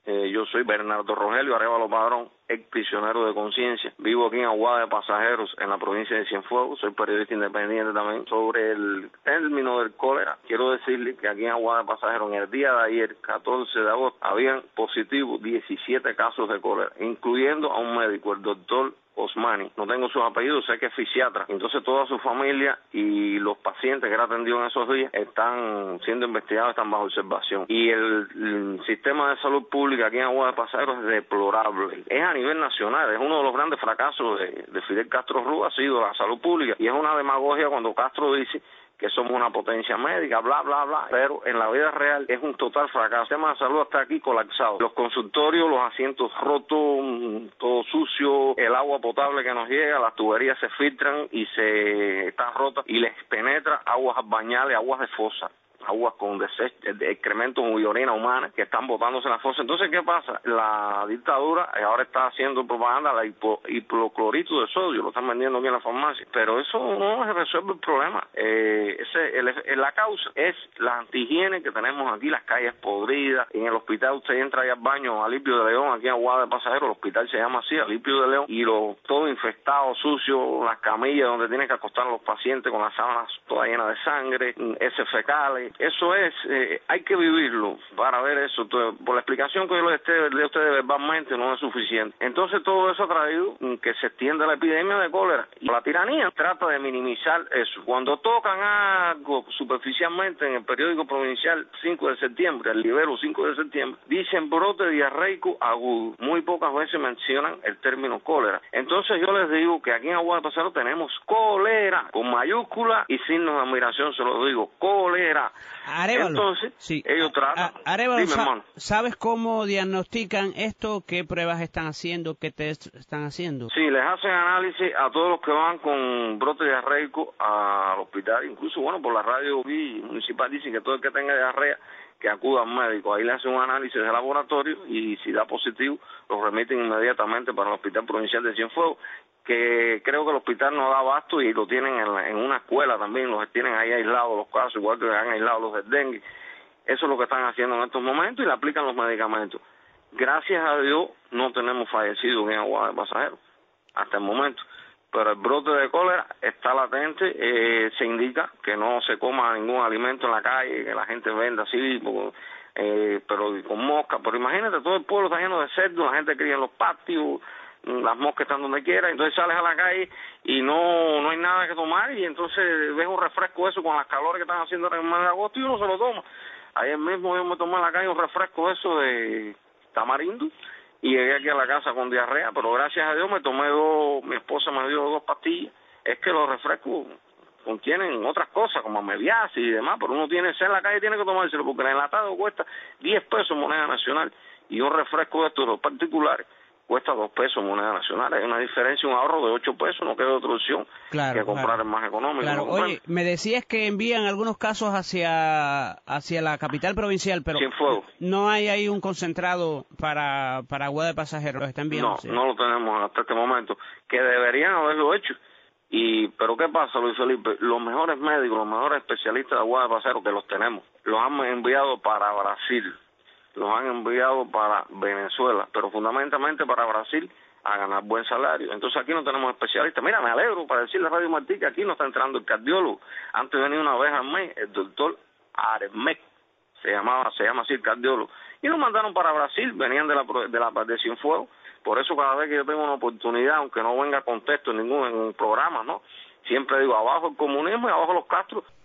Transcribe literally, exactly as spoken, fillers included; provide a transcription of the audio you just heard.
Eh, yo soy Bernardo Rogelio Arévalo Padrón, ex prisionero de conciencia. Vivo aquí en Aguada de Pasajeros, en la provincia de Cienfuegos. Soy periodista independiente también. Sobre el término del cólera, quiero decirle que aquí en Aguada de Pasajeros, en el día de ayer, catorce de agosto, habían positivos diecisiete casos de cólera, incluyendo a un médico, el doctor Osmani. No tengo sus apellidos, sé que es fisiatra. Entonces toda su familia y los pacientes que era atendido en esos días están siendo investigados, están bajo observación. Y el, el sistema de salud pública aquí en Aguada de Pasajeros es deplorable. Es a nivel nacional, es uno de los grandes fracasos de, de Fidel Castro Ruz, ha sido la salud pública. Y es una demagogia cuando Castro dice que somos una potencia médica, bla, bla, bla, pero en la vida real es un total fracaso. El sistema de salud está aquí colapsado. Los consultorios, los asientos rotos, todo sucio, el agua potable que nos llega, las tuberías se filtran y se están rotas y les penetra aguas bañales, aguas de fosa, aguas con desechos, de excrementos y orina humana que están botándose en la fosa. Entonces, ¿qué pasa? La dictadura ahora está haciendo propaganda la hipo, hipoclorito de sodio, lo están vendiendo aquí en la farmacia, pero eso no resuelve el problema. Eh, ese, el, el, la causa es la antihigiene que tenemos aquí, las calles podridas. En el hospital usted entra ahí al baño, Alipio de León, aquí en Aguada de Pasajeros, el hospital se llama así, Alipio de León, y lo, todo infestado, sucio, las camillas donde tienen que acostar a los pacientes con las sábanas todas llenas de sangre, heces fecales. Eso es, eh, hay que vivirlo para ver eso. Por la explicación que yo le dé a ustedes verbalmente no es suficiente. Entonces todo eso ha traído que se extienda la epidemia de cólera. Y la tiranía trata de minimizar eso. Cuando tocan algo superficialmente en el periódico provincial cinco de septiembre, el Libero cinco de septiembre, dicen brote diarreico agudo. Muy pocas veces mencionan el término cólera. Entonces yo les digo que aquí en Aguada de Pasajeros tenemos cólera, con mayúscula y signos de admiración, se lo digo, cólera. Arévalo, entonces sí. ellos tratan. Arévalo, Dime, sa ¿sabes cómo diagnostican esto? ¿Qué pruebas están haciendo? ¿Qué test están haciendo? Sí, les hacen análisis a todos los que van con brote diarreico al hospital. Incluso, bueno, por la radio municipal dicen que todo el que tenga diarrea que acuda al médico. Ahí le hacen un análisis de laboratorio y si da positivo, los remiten inmediatamente para el Hospital Provincial de Cienfuegos, que creo que el hospital no da abasto y lo tienen en, la, en una escuela también, los tienen ahí aislados los casos, igual que han aislado los del dengue. Eso es lo que están haciendo en estos momentos y le aplican los medicamentos. Gracias a Dios no tenemos fallecidos en Aguada de Pasajeros hasta el momento, pero el brote de cólera está latente. Eh, se indica que no se coma ningún alimento en la calle, que la gente venda así, eh, pero con mosca. Pero imagínate, todo el pueblo está lleno de cerdos, la gente cría en los patios, las moscas están donde quiera, entonces sales a la calle y no no hay nada que tomar y entonces ves un refresco eso con las calores que están haciendo en el mes de agosto y uno se lo toma. Ayer mismo yo me tomé en la calle un refresco eso de tamarindo y llegué aquí a la casa con diarrea, pero gracias a Dios me tomé dos, mi esposa me dio dos pastillas. Es que los refrescos contienen otras cosas como amebiasis y demás, pero uno tiene sed en la calle, tiene que tomárselo porque el enlatado cuesta diez pesos moneda nacional y un refresco de estos particulares cuesta dos pesos moneda nacional. Hay una diferencia, un ahorro de ocho pesos, no queda otra opción claro, que comprar claro. el más económico. Claro. Oye, me decías que envían algunos casos hacia hacia la capital provincial, pero no hay ahí un concentrado para para Aguada de Pasajeros, ¿lo están enviando? No, ¿sí? no lo tenemos hasta este momento, que deberían haberlo hecho. Y pero ¿qué pasa, Luis Felipe? Los mejores médicos, los mejores especialistas de Aguada de Pasajeros, que los tenemos, los han enviado para Brasil, los han enviado para Venezuela, pero fundamentalmente para Brasil a ganar buen salario. Entonces aquí no tenemos especialistas. Mira, me alegro para decirle a Radio Martí que aquí no está entrando el cardiólogo. Antes venía una vez al mes el doctor Armec, se llamaba, se llama así el cardiólogo, y nos mandaron para Brasil, venían de la de la de Cienfuegos. Por eso cada vez que yo tengo una oportunidad, aunque no venga contexto en ningún en un programa, ¿no? Siempre digo abajo el comunismo y abajo los Castro.